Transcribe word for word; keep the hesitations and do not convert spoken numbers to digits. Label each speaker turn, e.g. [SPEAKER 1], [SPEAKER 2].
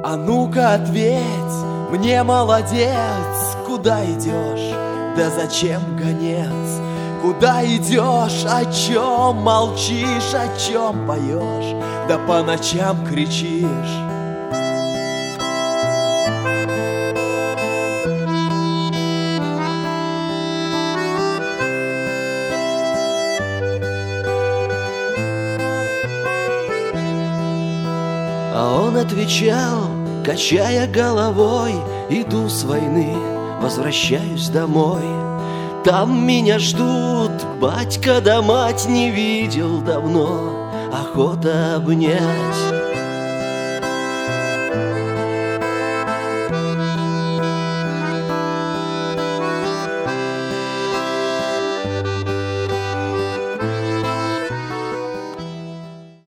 [SPEAKER 1] А ну-ка ответь мне, молодец, куда идешь? Да зачем гонец? Куда идешь? О чем молчишь? О чем поешь? Да по ночам кричишь.
[SPEAKER 2] А он отвечал, качая головой: иду с войны, возвращаюсь домой. Там меня ждут, батька да мать не видел давно, охота обнять.